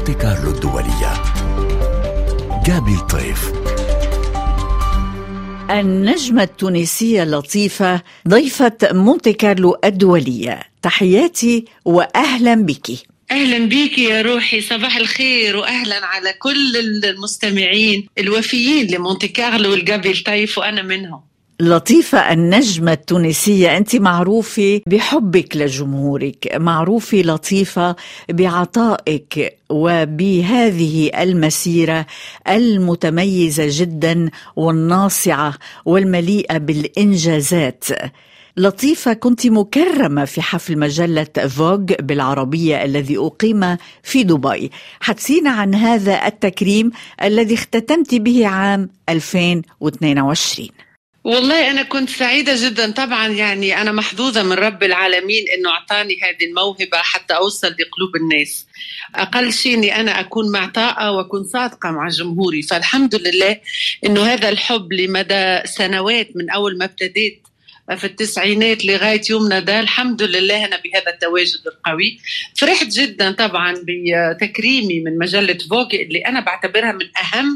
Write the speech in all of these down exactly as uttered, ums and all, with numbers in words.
مونتي كارلو الدولية. جابي الطيف. النجمة التونسية لطيفة ضيفة مونتي كارلو الدولية، تحياتي وأهلا بك. أهلا بك يا روحي، صباح الخير وأهلا على كل المستمعين الوفيين لمونتي كارلو والجابي الطيف وأنا منهم. لطيفة النجمة التونسية، أنت معروفة بحبك لجمهورك، معروفة لطيفة بعطائك وبهذه المسيرة المتميزة جدا والناصعة والمليئة بالإنجازات. لطيفة، كنت مكرمة في حفل مجلة فوغ بالعربية الذي أقيم في دبي. حدثينا عن هذا التكريم الذي اختتمت به عام ألفين واثنين وعشرين. والله أنا كنت سعيدة جدا طبعا، يعني أنا محظوظة من رب العالمين أنه أعطاني هذه الموهبة حتى أوصل لقلوب الناس. أقل شيء أني أنا أكون معطاءة وأكون صادقة مع جمهوري، فالحمد لله أنه هذا الحب لمدى سنوات من أول ما ابتديت في التسعينات لغاية يومنا ده، الحمد لله أنا بهذا التواجد القوي. فرحت جدا طبعا بتكريمي من مجلة فوغ اللي أنا بعتبرها من أهم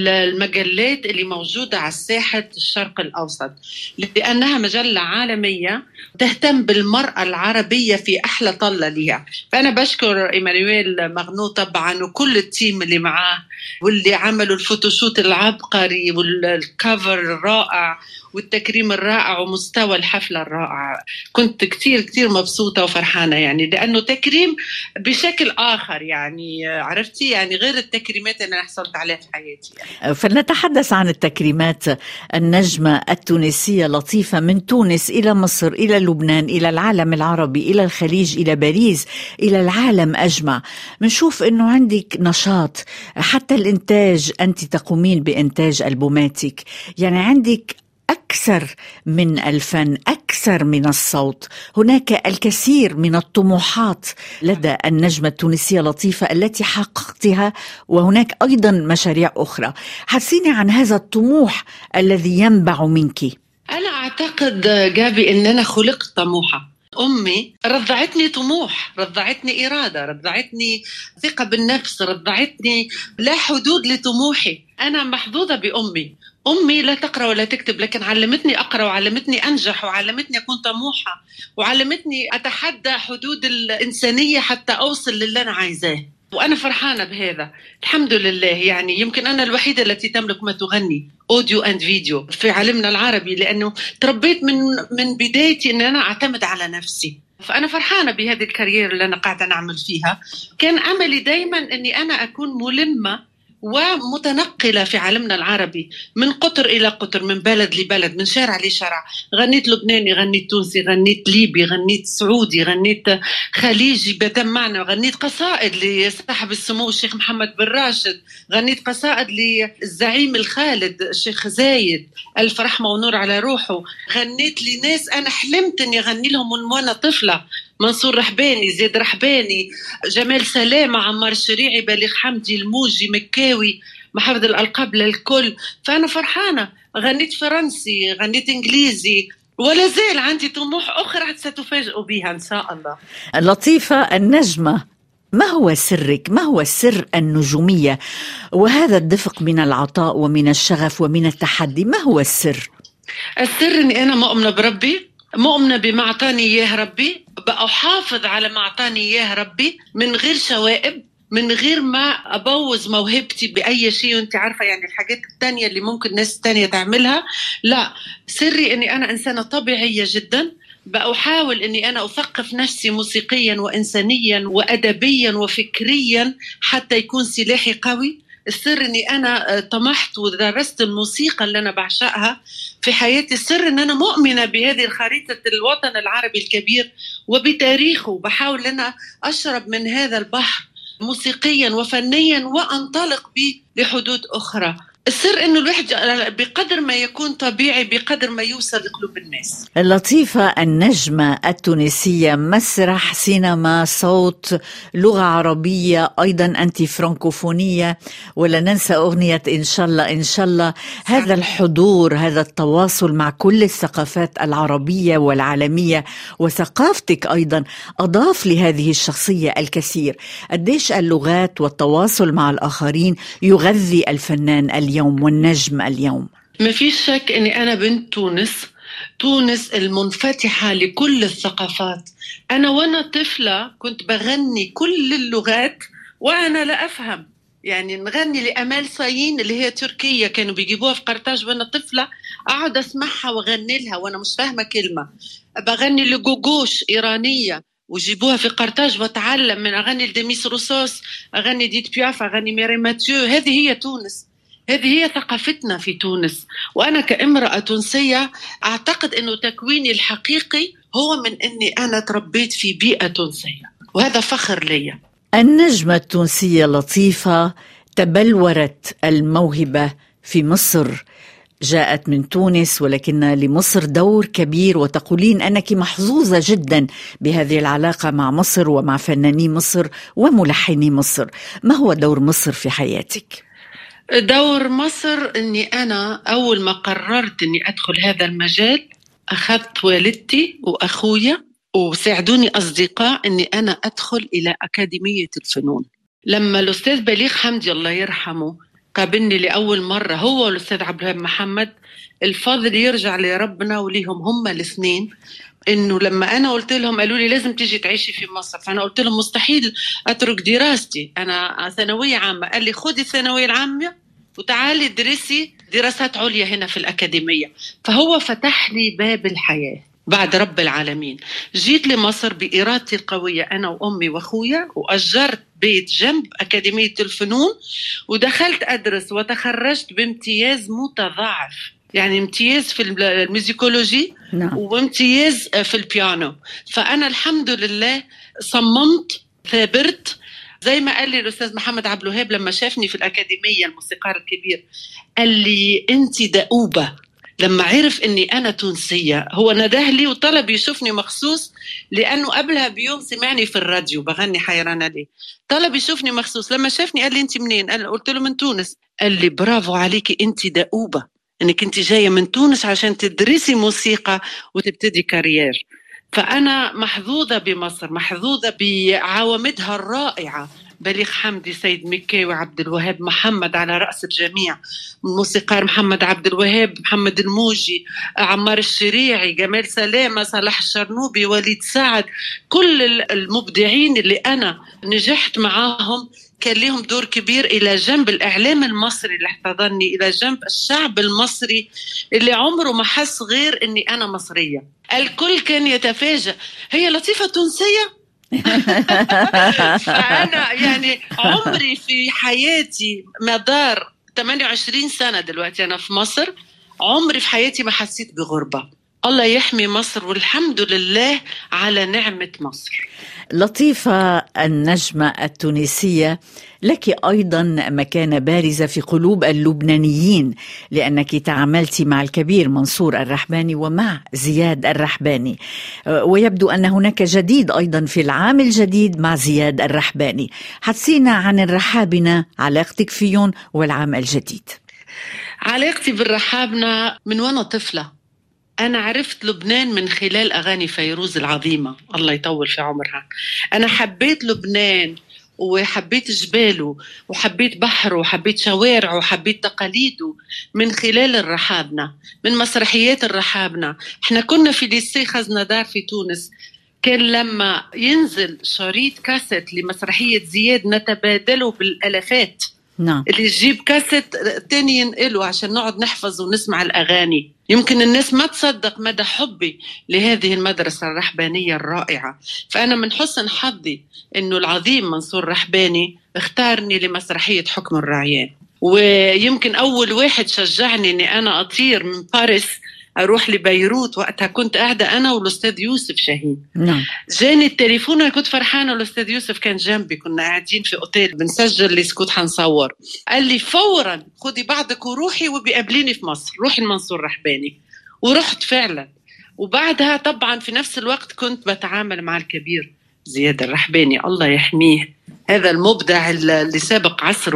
المجلات اللي موجودة على ساحة الشرق الأوسط، لأنها مجلة عالمية تهتم بالمرأة العربية في أحلى طلة لها. فأنا بشكر إيمانويل مغنو طبعا وكل التيم اللي معاه واللي عملوا الفوتوشوت العبقري والكافر الرائع والتكريم الرائع ومستوى الحفلة الرائع. كنت كتير كتير مبسوطة وفرحانة، يعني لأنه تكريم بشكل آخر، يعني عرفتي، يعني غير التكريمات اللي أنا حصلت عليها في حياتي يعني. فلنتحدث عن التكريمات. النجمة التونسية لطيفة من تونس إلى مصر إلى لبنان إلى العالم العربي إلى الخليج إلى باريس إلى العالم أجمع. بنشوف أنه عندك نشاط، حتى الإنتاج أنت تقومين بإنتاج ألبوماتك، يعني عندك أكثر من الفن، أكثر من الصوت. هناك الكثير من الطموحات لدى النجمة التونسية لطيفة التي حققتها، وهناك أيضا مشاريع أخرى. حسيني عن هذا الطموح الذي ينبع منك. أنا أعتقد جابي أن أنا خلقت طموحة. أمي رضعتني طموح، رضعتني إرادة، رضعتني ثقة بالنفس، رضعتني لا حدود لطموحي. أنا محظوظة بأمي. أمي لا تقرأ ولا تكتب، لكن علمتني أقرأ وعلمتني أنجح وعلمتني أكون طموحة وعلمتني أتحدى حدود الإنسانية حتى أوصل للي أنا عايزاه، وأنا فرحانة بهذا الحمد لله. يعني يمكن أنا الوحيدة التي تملك ما تغني أوديو أند فيديو في عالمنا العربي، لأنه تربيت من من بدايتي أن أنا أعتمد على نفسي. فأنا فرحانة بهذه الكارير اللي أنا قاعدة نعمل فيها. كان أملي دايما أني أنا أكون ملمة ومتنقلة في عالمنا العربي من قطر إلى قطر، من بلد لبلد، من شارع لشارع. غنيت لبناني، غنيت تونسي، غنيت ليبي، غنيت سعودي، غنيت خليجي بدم معنا، غنيت قصائد لصاحب السمو الشيخ محمد بن راشد، غنيت قصائد للزعيم الخالد الشيخ زايد ألف رحمة ونور على روحه، غنيت لناس أنا حلمت أني أغني لهم من وأنا طفلة، منصور رحباني، زيد رحباني، جمال سلامة، عمار الشريعي، بليغ حمدي، الموجي، مكاوي، محافظ الألقاب للكل. فأنا فرحانة. غنيت فرنسي، غنيت إنجليزي، ولا زال عندي طموح أخرى ستفاجئوا بها إن شاء الله. لطيفة النجمة، ما هو سرك؟ ما هو سر النجومية وهذا الدفق من العطاء ومن الشغف ومن التحدي؟ ما هو السر؟ السر أني أنا مؤمنة بربي، مؤمنة بما أعطاني إياه ربي، بأحافظ على ما أعطاني إياه ربي من غير شوائب، من غير ما أبوظ موهبتي بأي شيء. وانت عارفة يعني الحاجات التانية اللي ممكن ناس تانية تعملها، لا، سري أني أنا إنسانة طبيعية جدا. بأحاول أني أنا أثقف نفسي موسيقيا وإنسانيا وأدبيا وفكريا حتى يكون سلاحي قوي. السر أني أنا طمحت ودرست الموسيقى اللي أنا بعشقها في حياتي. السر أن أنا مؤمنة بهذه الخريطة الوطن العربي الكبير وبتاريخه، بحاول أن أشرب من هذا البحر موسيقيا وفنيا وأنطلق به لحدود أخرى. السر إنه الواحد بقدر ما يكون طبيعي بقدر ما يوصل لقلوب الناس. لطيفة النجمة التونسية، مسرح، سينما، صوت، لغة عربية، أيضا أنت فرانكوفونية، ولا ننسى أغنية إن شاء الله إن شاء الله. هذا الحضور، هذا التواصل مع كل الثقافات العربية والعالمية وثقافتك أيضا أضاف لهذه الشخصية الكثير. قديش اللغات والتواصل مع الآخرين يغذي الفنان اليوم والنجم اليوم؟ ما فيش شك أني أنا بنت تونس، تونس المنفتحة لكل الثقافات. أنا وأنا طفلة كنت بغني كل اللغات وأنا لا أفهم، يعني نغني لأمال صايين اللي هي تركية كانوا بيجيبوها في قرطاج وأنا طفلة، أقعد أسمعها وأغني لها وأنا مش فاهمة كلمة. بغني لجوجوش إيرانية وجيبوها في قرطاج وأتعلم من أغني لديميس روسوس، أغني ديت بياف، أغني ميري ماتيو. هذه هي تونس، هذه هي ثقافتنا في تونس. وأنا كامرأة تونسية أعتقد أنه تكويني الحقيقي هو من أني أنا تربيت في بيئة تونسية، وهذا فخر لي. النجمة التونسية لطيفة تبلورت الموهبة في مصر، جاءت من تونس ولكن لمصر دور كبير، وتقولين أنك محظوظة جدا بهذه العلاقة مع مصر ومع فناني مصر وملحني مصر. ما هو دور مصر في حياتك؟ دور مصر أني أنا أول ما قررت أني أدخل هذا المجال أخذت والدتي وأخويا وساعدوني أصدقاء أني أنا أدخل إلى أكاديمية الفنون. لما الأستاذ بليغ حمدي الله يرحمه قابلني لأول مرة، هو والأستاذ عبد الوهاب محمد، الفضل يرجع لربنا وليهم هم الاثنين. إنه لما أنا قلت لهم قالوا لي لازم تيجي تعيشي في مصر، فأنا قلت لهم مستحيل أترك دراستي، أنا ثانوية عامة. قال لي خدي الثانوية العامة وتعالي درسي دراسات عليا هنا في الأكاديمية. فهو فتح لي باب الحياة بعد رب العالمين. جيت لمصر بإرادتي القوية أنا وأمي وأخويا، وأجرت بيت جنب أكاديمية الفنون ودخلت أدرس وتخرجت بامتياز متضاعف، يعني امتياز في الميوزيكولوجي نعم. وامتياز في البيانو. فأنا الحمد لله صممت ثابرت زي ما قال لي الأستاذ محمد عبد الوهاب لما شافني في الأكاديمية، الموسيقار الكبير، قال لي أنت دؤوبة. لما عرف أني أنا تونسية هو نداه لي وطلب يشوفني مخصوص، لأنه قبلها بيوم سمعني في الراديو بغني حيرانة لي، طلب يشوفني مخصوص. لما شافني قال لي أنت منين؟ قلت له من تونس. قال لي برافو عليكي، أنت دؤوبة أنك أنت جاية من تونس عشان تدرسي موسيقى وتبتدي كارير. فأنا محظوظة بمصر، محظوظة بعوامدها الرائعة، بليغ حمدي، سيد مكي، وعبد الوهاب محمد على رأس الجميع، موسيقار محمد عبد الوهاب، محمد الموجي، عمار الشريعي، جمال سلامة، صلاح الشرنوبي، وليد سعد. كل المبدعين اللي أنا نجحت معاهم كان لهم دور كبير إلى جنب الإعلام المصري اللي احتضنني، إلى جنب الشعب المصري اللي عمره ما حس غير أني أنا مصرية. الكل كان يتفاجأ، هي لطيفة تونسية؟ فأنا يعني عمري في حياتي مدار ثمانية وعشرين سنة دلوقتي أنا في مصر، عمري في حياتي ما حسيت بغربة. الله يحمي مصر والحمد لله على نعمة مصر. لطيفة النجمة التونسية، لك أيضا مكانة بارزة في قلوب اللبنانيين، لأنك تعاملت مع الكبير منصور الرحباني ومع زياد الرحباني، ويبدو أن هناك جديد أيضا في العام الجديد مع زياد الرحباني. حدثينا عن الرحابنة، علاقتك فيهم والعام الجديد. علاقتي بالرحابنة من وأنا طفلة. أنا عرفت لبنان من خلال أغاني فيروز العظيمة الله يطول في عمرها. أنا حبيت لبنان وحبيت جباله وحبيت بحره وحبيت شوارعه وحبيت تقاليده من خلال الرحابنة، من مسرحيات الرحابنة. احنا كنا في ليسي خزندار في تونس، كان لما ينزل شريط كاسيت لمسرحية زياد نتبادله بالألفات. نعم. اللي يجيب كاسيت تاني ينقله عشان نقعد نحفظ ونسمع الأغاني. يمكن الناس ما تصدق مدى حبي لهذه المدرسة الرحبانية الرائعة. فأنا من حسن حظي إنه العظيم منصور رحباني اختارني لمسرحية حكم الرعيان، ويمكن أول واحد شجعني إني أنا أطير من باريس أروح لبيروت. وقتها كنت قاعدة أنا والأستاذ يوسف شاهين. نعم. جاني التليفون، أنا كنت فرحانة والأستاذ يوسف كان جنبي، كنا قاعدين في أوتيل بنسجل لسكوت حنصور. قال لي فورا خدي بعضك وروحي وبيقابليني في مصر، روحي المنصور رحباني. ورحت فعلا. وبعدها طبعا في نفس الوقت كنت بتعامل مع الكبير زياد الرحباني الله يحميه، هذا المبدع اللي سابق عصره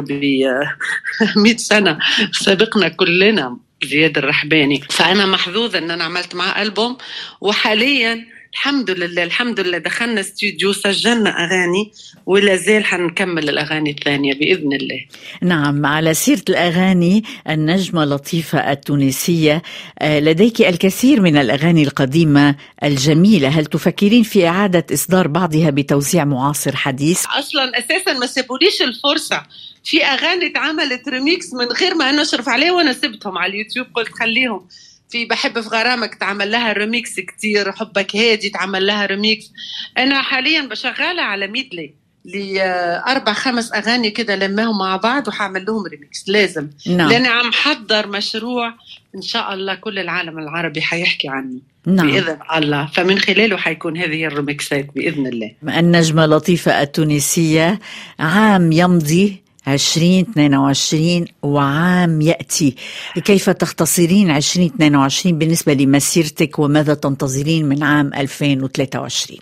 بمئة سنة، سابقنا كلنا زياد الرحباني. فأنا محظوظة أن أنا عملت معه ألبوم، وحاليا الحمد لله الحمد لله دخلنا استوديو سجلنا أغاني، ولا زال حنكمل الأغاني الثانية بإذن الله. نعم. على سيرة الأغاني، النجمة لطيفة التونسية لديك الكثير من الأغاني القديمة الجميلة، هل تفكرين في إعادة إصدار بعضها بتوزيع معاصر حديث؟ أصلا أساسا ما سيبوليش الفرصة، في أغاني اتعملت ريميكس من غير ما أنا أشرف عليه، وأنا سبتهم على اليوتيوب قلت خليهم. في بحب في غرامك تعمل لها ريميكس كتير، حبك هادي تعمل لها ريميكس. أنا حاليا بشغالة على ميدلي لأربع خمس أغاني كده لماهم مع بعض وحعمل لهم ريميكس لازم. نعم. لأن عم حضر مشروع إن شاء الله كل العالم العربي حيحكي عنه. نعم. بإذن الله، فمن خلاله حيكون هذه الريميكسات بإذن الله. النجمة لطيفة التونسية، عام يمضي عشرين اثنين وعشرين وعام يأتي، كيف تختصرين عشرين اثنين وعشرين بالنسبة لمسيرتك، وماذا تنتظرين من عام ألفين وثلاثة وعشرين؟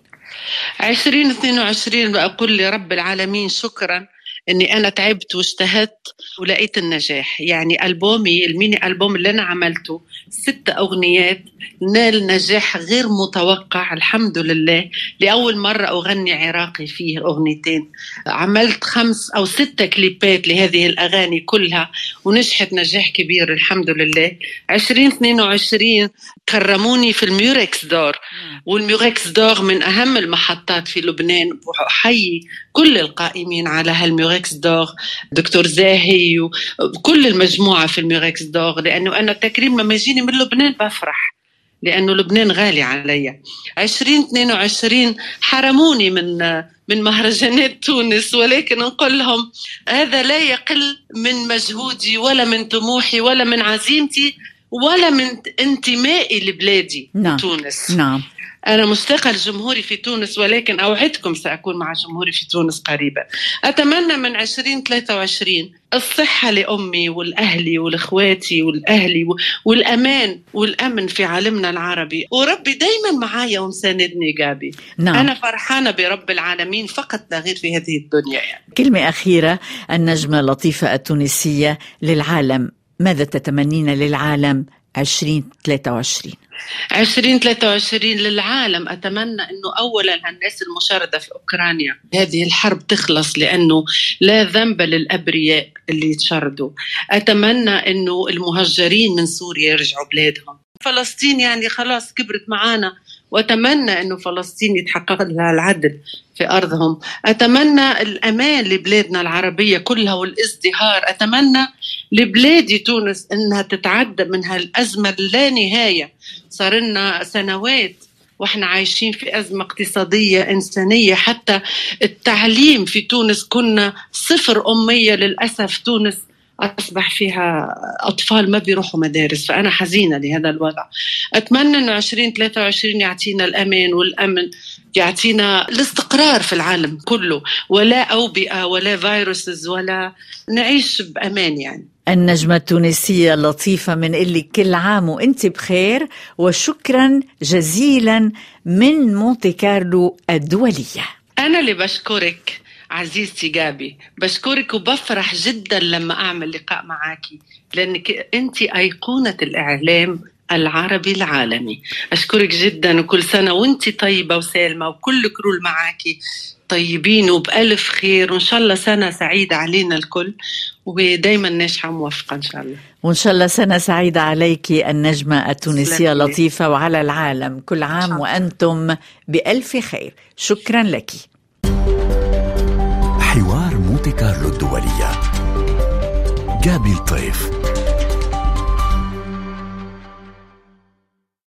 عشرين اثنين وعشرين بقول لرب العالمين شكرا اني انا تعبت واجتهدت ولقيت النجاح. يعني ألبومي الميني ألبوم اللي انا عملته ست اغنيات نال نجاح غير متوقع الحمد لله. لأول مرة أغني عراقي فيه أغنيتين، عملت خمس أو ستة كليبات لهذه الأغاني كلها ونجحت نجاح كبير الحمد لله. عشرين اثنين وعشرين كرموني في الميوركس دور، والميوركس دور من أهم المحطات في لبنان، وحيي كل القائمين على هالميوركس دور، دكتور زاهي وكل المجموعة في الميوركس دور، لأنه أنا تكريم لما يجيني من لبنان بفرح لأنه لبنان غالي علي. عشرين اثنين وعشرين حرموني من من مهرجانات تونس، ولكن نقول لهم هذا لا يقل من مجهودي ولا من طموحي ولا من عزيمتي ولا من انتمائي لبلادي. نعم. تونس. نعم. أنا مشتاقة لجمهوري في تونس، ولكن أوعدكم سأكون مع جمهوري في تونس قريبا. أتمنى من عشرين ثلاثة وعشرين الصحة لأمي والأهلي والأخواتي والأهلي والأمان والأمن في عالمنا العربي، وربي دايما معايا ومساندني جابي. نعم. أنا فرحانة برب العالمين فقط لا غير في هذه الدنيا. يعني. كلمة أخيرة، النجمة لطيفة التونسية للعالم، ماذا تتمنين للعالم عشرين ثلاثة وعشرين؟ عشرين ثلاثة وعشرين للعالم أتمنى أنه أولا الناس المشردة في أوكرانيا هذه الحرب تخلص، لأنه لا ذنب للأبرياء اللي يتشردوا. أتمنى أنه المهجرين من سوريا يرجعوا بلادهم. فلسطين يعني خلاص كبرت معانا، وأتمنى أنه فلسطين يتحقق لها العدل في أرضهم. أتمنى الأمان لبلادنا العربية كلها والازدهار. أتمنى لبلادي تونس أنها تتعدى من هالأزمة اللا نهاية. صار لنا سنوات وإحنا عايشين في أزمة اقتصادية إنسانية، حتى التعليم في تونس كنا صفر أمية. للأسف تونس أصبح فيها أطفال ما بيروحوا مدارس، فأنا حزينة لهذا الوضع. أتمنى أنه عشرين ثلاثة وعشرين يعطينا الأمان والأمن، يعطينا الاستقرار في العالم كله، ولا أوبئة ولا فيروسز، ولا نعيش بأمان. يعني النجمة التونسية لطيفة، من اللي كل عام وانت بخير، وشكرا جزيلا من مونتي كارلو الدولية. أنا اللي بشكرك عزيزتي جابي، بشكرك وبفرح جدا لما أعمل لقاء معاكي، لأنك أنت أيقونة الإعلام العربي العالمي. أشكرك جدا، وكل سنة وانت طيبة وسالمة، وكل كرول معاكي طيبين وبألف خير، وإن شاء الله سنة سعيدة علينا الكل، ودايما ناجحة موفقة إن شاء الله. وإن شاء الله سنة سعيدة عليك النجمة التونسية لطيفة، وعلى العالم كل عام وأنتم بألف خير. شكرا لك. حوار مونتي كارلو الدولية، جابي الطيف.